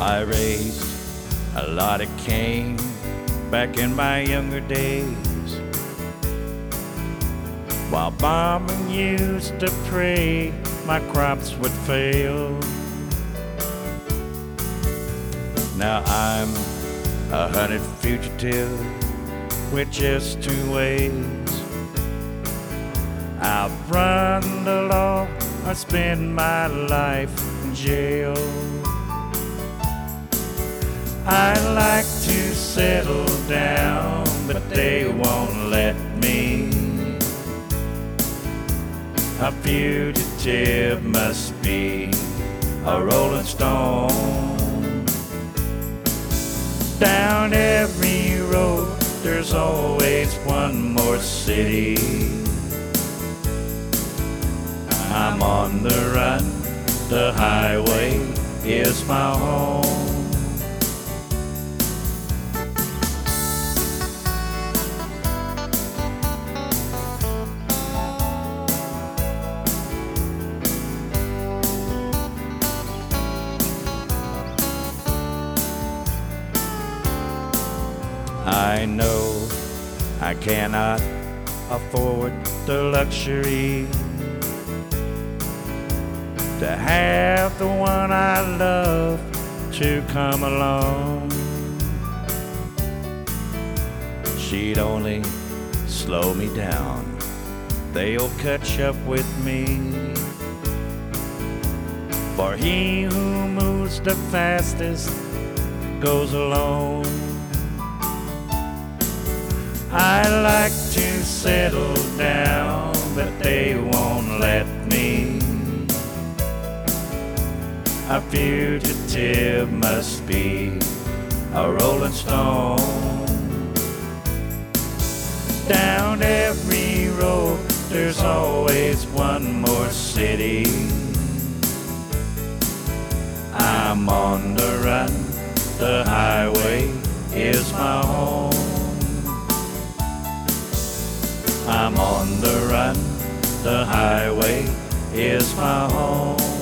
I raised a lot of cane back in my younger days, while bombing used to pray my crops would fail. Now I'm a hunted fugitive with just two ways: outrun the law or spend my life in jail. I'd like to settle down, but they won't let me. A fugitive must be a rolling stone. Down every road there's always one more city. I'm on the run, the highway is my home. I know I cannot afford the luxury to have the one I love to come along. She'd only slow me down, they'll catch up with me. For he who moves the fastest goes alone. I like to settle down, but they won't let me. A fugitive must be a rolling stone. Down every road there's always one more city. I'm on the run, the highway is my home. I'm on the run, the highway is my home.